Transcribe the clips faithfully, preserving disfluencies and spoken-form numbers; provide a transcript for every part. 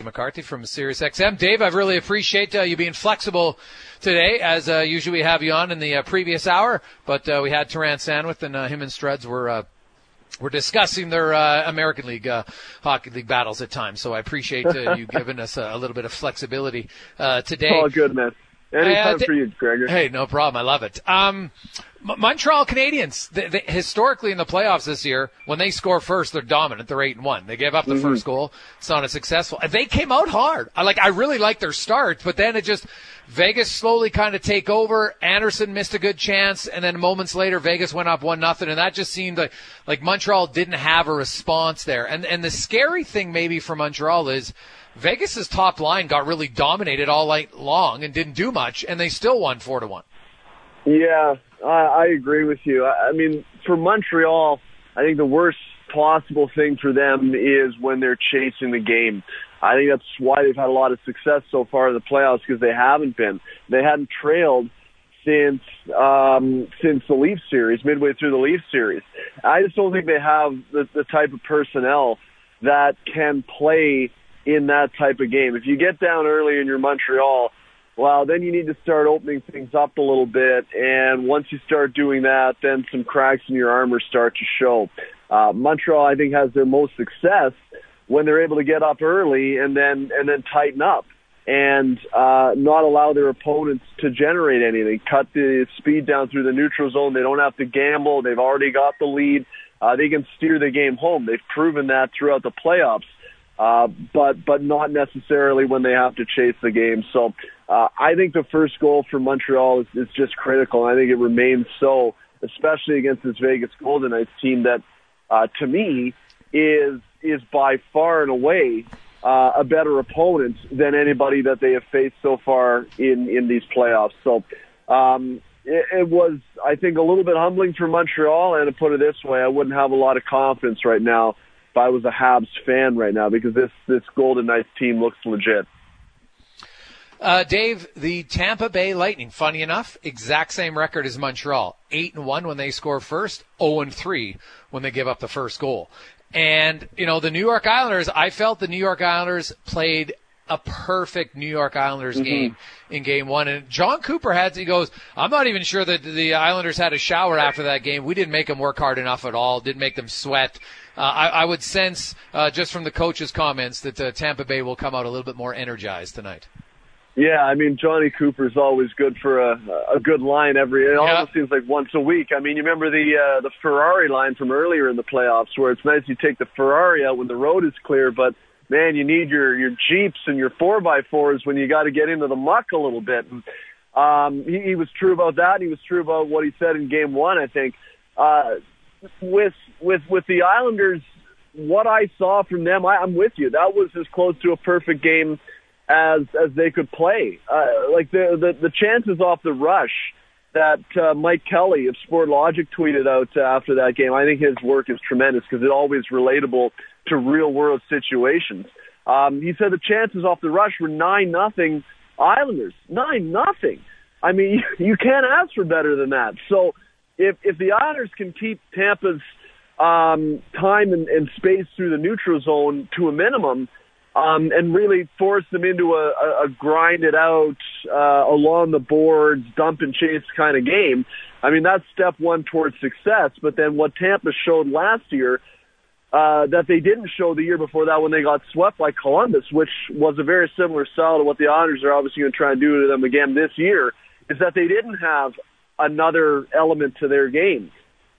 McCarthy from Sirius X M. Dave, I really appreciate uh, you being flexible today, as uh, usually we have you on in the uh, previous hour, but uh, we had Taran Sanwith, and uh, him and Struds were uh, were discussing their uh, American League uh, Hockey League battles at times, so I appreciate uh, you giving us a, a little bit of flexibility uh, today. All good, man. Anytime uh, th- for you, Gregor. Hey, no problem. I love it. Um, M- Montreal Canadiens, they, they, historically in the playoffs this year, when they score first, they're dominant. They're eight and one. They gave up the mm-hmm. first goal. It's not as successful. They came out hard. I like. I really like their start, but then it just Vegas slowly kind of take over. Anderson missed a good chance, and then moments later, Vegas went up one nothing, and that just seemed like like Montreal didn't have a response there. And and the scary thing maybe for Montreal is Vegas's top line got really dominated all night long and didn't do much, and they still won four to one. Yeah, I, I agree with you. I, I mean, for Montreal, I think the worst possible thing for them is when they're chasing the game. I think that's why they've had a lot of success so far in the playoffs, because they haven't been. They hadn't trailed since um, since the Leafs series, midway through the Leafs series. I just don't think they have the, the type of personnel that can play in that type of game. If you get down early in your Montreal, well, then you need to start opening things up a little bit, and once you start doing that, then some cracks in your armor start to show. Uh, Montreal, I think, has their most success when they're able to get up early and then and then tighten up and uh, not allow their opponents to generate anything. Cut the speed down through the neutral zone. They don't have to gamble. They've already got the lead. Uh, they can steer the game home. They've proven that throughout the playoffs. Uh, but but not necessarily when they have to chase the game. So uh, I think the first goal for Montreal is, is just critical. I think it remains so, especially against this Vegas Golden Knights team that, uh, to me, is is by far and away uh, a better opponent than anybody that they have faced so far in, in these playoffs. So um, it, it was, I think, a little bit humbling for Montreal, and to put it this way, I wouldn't have a lot of confidence right now if I was a Habs fan right now, because this, this Golden Knights team looks legit. Uh, Dave, the Tampa Bay Lightning, funny enough, exact same record as Montreal. eight and one when they score first, oh and three when they give up the first goal. And, you know, the New York Islanders, I felt the New York Islanders played a perfect New York Islanders mm-hmm. game in game one. And John Cooper had, he goes, I'm not even sure that the Islanders had a shower after that game. We didn't make them work hard enough at all, didn't make them sweat. Uh, I, I would sense, uh, just from the coach's comments, that uh, Tampa Bay will come out a little bit more energized tonight. Yeah, I mean, Johnny Cooper's always good for a, a good line every, it yeah. almost seems like once a week. I mean, you remember the, uh, the Ferrari line from earlier in the playoffs where it's nice you take the Ferrari out when the road is clear, but man, you need your, your Jeeps and your four by fours when you got to get into the muck a little bit. And, um, he, he was true about that. He was true about what he said in game one, I think. Uh, with, with, with the Islanders, what I saw from them, I, I'm with you. That was as close to a perfect game as as they could play. Uh, like the, the the chances off the rush that uh, Mike Kelly of Sportlogic tweeted out uh, after that game, I think his work is tremendous because it's always relatable to real-world situations. Um, he said the chances off the rush were nine nothing Islanders. nine nothing. I mean, you, you can't ask for better than that. So if if the Islanders can keep Tampa's um, time and, and space through the neutral zone to a minimum, Um, and really force them into a, a, a grind it out, uh, along the boards, dump and chase kind of game. I mean, that's step one towards success. But then what Tampa showed last year, uh, that they didn't show the year before that when they got swept by Columbus, which was a very similar style to what the Islanders are obviously going to try and do to them again this year, is that they didn't have another element to their game.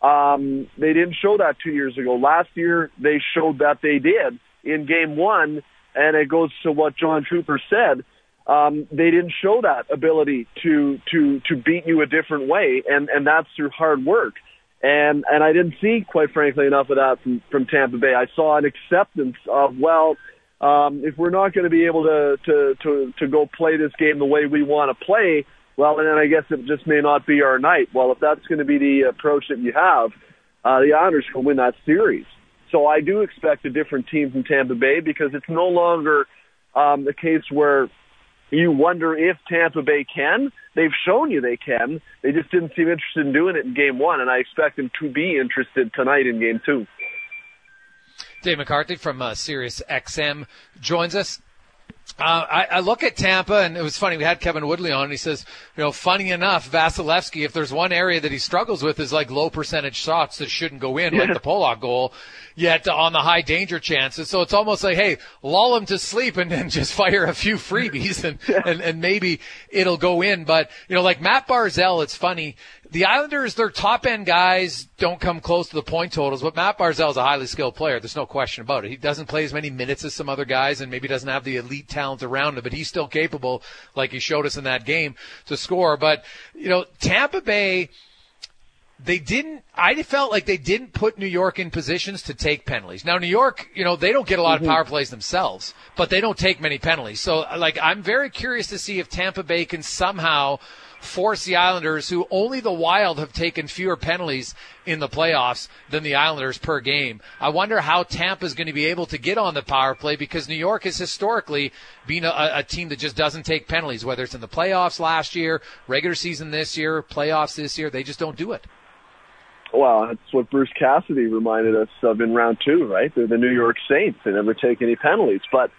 Um, they didn't show that two years ago. Last year, they showed that they did in game one. And it goes to what John Cooper said. Um, they didn't show that ability to to to beat you a different way, and, and that's through hard work. And and I didn't see, quite frankly, enough of that from, from Tampa Bay. I saw an acceptance of, well, um, if we're not going to be able to, to, to, to go play this game the way we want to play, well, then I guess it just may not be our night. Well, if that's going to be the approach that you have, uh, the Islanders can win that series. So I do expect a different team from Tampa Bay because it's no longer um, the case where you wonder if Tampa Bay can. They've shown you they can. They just didn't seem interested in doing it in game one, and I expect them to be interested tonight in game two. Dave McCarthy from uh, Sirius X M joins us. Uh, I, I look at Tampa, and it was funny. We had Kevin Woodley on, and he says, you know, funny enough, Vasilevsky, if there's one area that he struggles with is like low percentage shots that shouldn't go in, like the Pollock goal, yet on the high danger chances. So it's almost like, hey, lull him to sleep and then just fire a few freebies, and, and, and maybe it'll go in. But, you know, like Matt Barzal, it's funny. The Islanders, their top-end guys don't come close to the point totals, but Matt Barzal is a highly skilled player. There's no question about it. He doesn't play as many minutes as some other guys and maybe doesn't have the elite talent around him, but he's still capable, like he showed us in that game, to score. But, you know, Tampa Bay, they didn't – I felt like they didn't put New York in positions to take penalties. Now, New York, you know, they don't get a lot mm-hmm. of power plays themselves, but they don't take many penalties. So, like, I'm very curious to see if Tampa Bay can somehow – force the Islanders, who only the Wild have taken fewer penalties in the playoffs than the Islanders per game. I wonder how Tampa's going to be able to get on the power play, because New York has historically been a, a team that just doesn't take penalties, whether it's in the playoffs last year, regular season this year, playoffs this year. They just don't do it. Well, that's what Bruce Cassidy reminded us of in round two, right? They're the New York Saints. They never take any penalties. But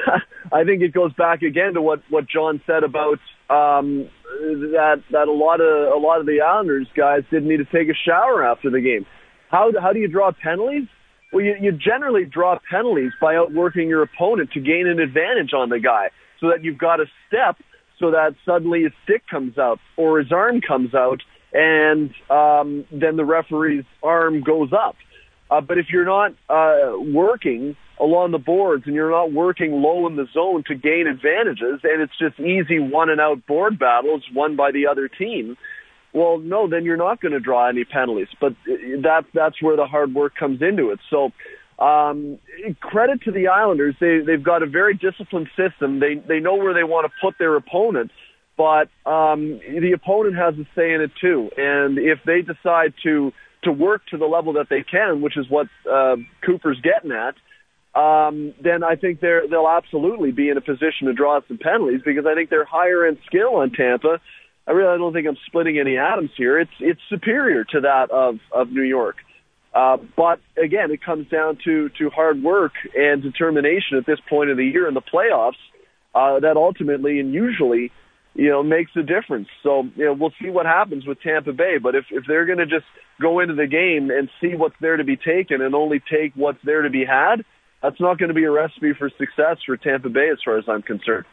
I think it goes back again to what, what John said about um, that that a lot of a lot of the Islanders guys didn't need to take a shower after the game. How how do you draw penalties? Well, you, you generally draw penalties by outworking your opponent to gain an advantage on the guy, so that you've got a step, so that suddenly his stick comes out or his arm comes out, and um, then the referee's arm goes up. Uh, but if you're not uh, working along the boards and you're not working low in the zone to gain advantages, and it's just easy one and out board battles won by the other team, well, no, then you're not going to draw any penalties. But that, that's where the hard work comes into it. So um, credit to the Islanders. They, they've got a very disciplined system. They, they know where they want to put their opponent. But um, the opponent has a say in it too, and if they decide to to work to the level that they can, which is what uh, Cooper's getting at, um, then I think they're they'll absolutely be in a position to draw some penalties, because I think their higher end skill on Tampa, I really don't think I'm splitting any atoms here. It's it's superior to that of of New York. Uh, but again, it comes down to to hard work and determination at this point of the year in the playoffs. Uh, that ultimately and usually, you know, makes a difference. So, you know, we'll see what happens with Tampa Bay. But if, if they're going to just go into the game and see what's there to be taken and only take what's there to be had, that's not going to be a recipe for success for Tampa Bay as far as I'm concerned.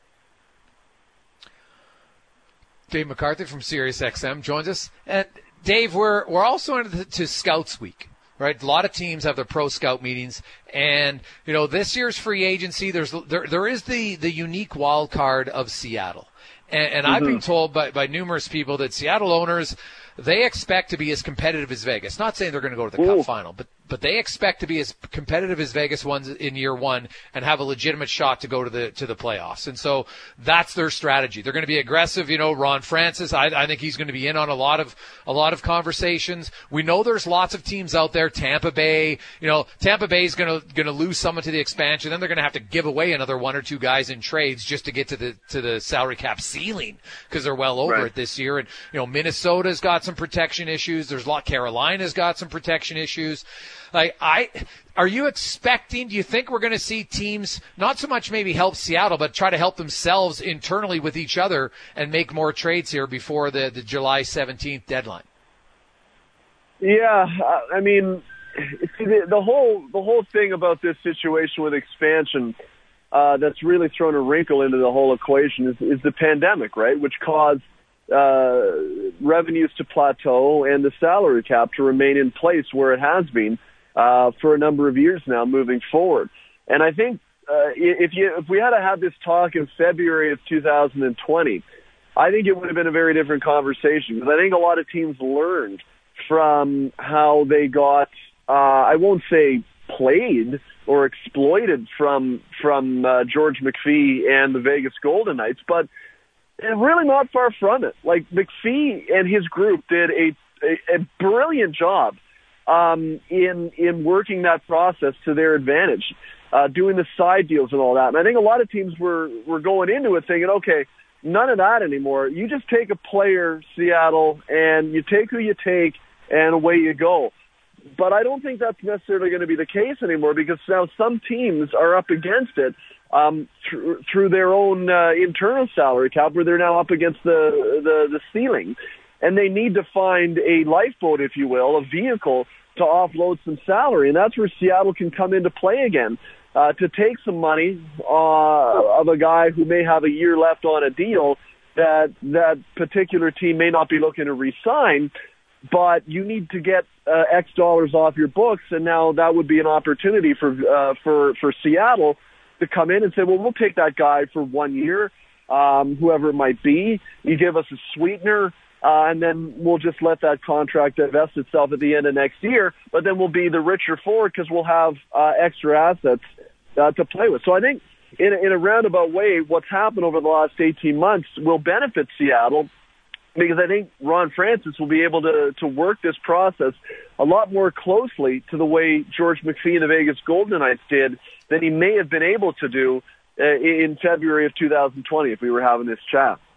Dave McCarthy from Sirius X M joins us. And Dave, we're, we're also into to Scouts Week. Right, a lot of teams have their pro scout meetings, and you know this year's free agency. There's there there is the the unique wild card of Seattle, and, and mm-hmm. I've been told by by numerous people that Seattle owners, they expect to be as competitive as Vegas. Not saying they're going to go to the Ooh. Cup final, but but they expect to be as competitive as Vegas ones in year one and have a legitimate shot to go to the to the playoffs. And so that's their strategy. They're going to be aggressive. You know, Ron Francis, I, I think he's going to be in on a lot of a lot of conversations. We know there's lots of teams out there. Tampa Bay, you know, Tampa Bay is going to going to lose someone to the expansion. Then they're going to have to give away another one or two guys in trades just to get to the to the salary cap ceiling, because they're well over right. it this year. And you know, Minnesota's got some protection issues. There's a lot. Carolina's got some protection issues. Like, I, are you expecting, do you think we're going to see teams not so much maybe help Seattle, but try to help themselves internally with each other and make more trades here before the, the July seventeenth deadline? Yeah, I mean, see, the, the whole the whole thing about this situation with expansion uh, that's really thrown a wrinkle into the whole equation is, is the pandemic, right, which caused uh, revenues to plateau and the salary cap to remain in place where it has been Uh, for a number of years now moving forward. And I think uh, if you if we had to have this talk in February of two thousand twenty, I think it would have been a very different conversation, because I think a lot of teams learned from how they got, uh, I won't say played or exploited from, from uh, George McPhee and the Vegas Golden Knights, but really not far from it. Like, McPhee and his group did a, a, a brilliant job Um, in in working that process to their advantage, uh, doing the side deals and all that. And I think a lot of teams were, were going into it thinking, okay, none of that anymore. You just take a player, Seattle, and you take who you take, and away you go. But I don't think that's necessarily going to be the case anymore, because now some teams are up against it. um, through, through their own uh, internal salary cap, where they're now up against the, the, the ceiling. And they need to find a lifeboat, if you will, a vehicle to offload some salary. And that's where Seattle can come into play again, uh, to take some money uh, of a guy who may have a year left on a deal that that particular team may not be looking to re-sign, but you need to get uh, X dollars off your books, and now that would be an opportunity for uh, for for Seattle to come in and say, well, we'll take that guy for one year, um, whoever it might be. You give us a sweetener, uh, and then we'll just let that contract divest itself at the end of next year, but then we'll be the richer for it because we'll have uh, extra assets uh, to play with. So I think in a, in a roundabout way, what's happened over the last eighteen months will benefit Seattle, because I think Ron Francis will be able to, to work this process a lot more closely to the way George McPhee and the Vegas Golden Knights did than he may have been able to do uh, in February of two thousand twenty if we were having this chat.